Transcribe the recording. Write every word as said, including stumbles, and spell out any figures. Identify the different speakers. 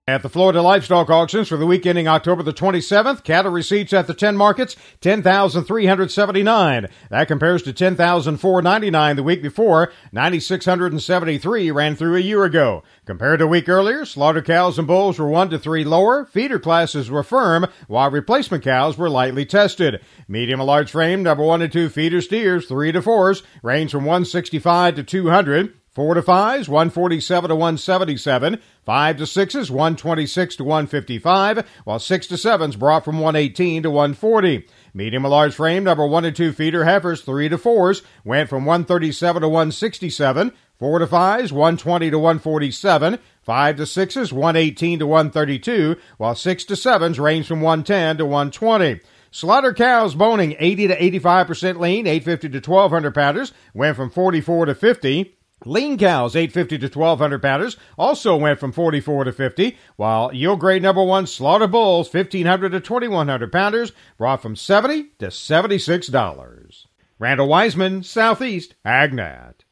Speaker 1: At the Florida Livestock Auctions for the week ending October the twenty-seventh, cattle receipts at the ten markets, ten thousand three hundred seventy-nine. That compares to ten thousand four hundred ninety-nine the week before. nine thousand six hundred seventy-three ran through a year ago. Compared to a week earlier, slaughter cows and bulls were one to three lower, feeder classes were firm, while replacement cows were lightly tested. Medium and large frame, number one and two feeder steers, three to fours, range from one sixty-five to two hundred. Four to fives, one forty-seven to one seventy-seven. Five to sixes, one twenty-six to one fifty-five, while six to sevens brought from one eighteen to one forty. Medium and large frame, number one and two feeder heifers, three to fours, went from one thirty-seven to one sixty-seven. Four to fives, one twenty to one forty-seven. Five to sixes, one eighteen to one thirty-two, while six to sevens range from one ten to one twenty. Slaughter cows boning eighty to eighty-five percent lean, eight fifty to twelve hundred pounders, went from forty-four to fifty. Lean cows, eight fifty to twelve hundred pounders, also went from forty-four to fifty, while yield grade number one slaughter bulls, fifteen hundred to twenty-one hundred pounders, brought from seventy to seventy-six dollars. Randall Wiseman, Southeast AgNet.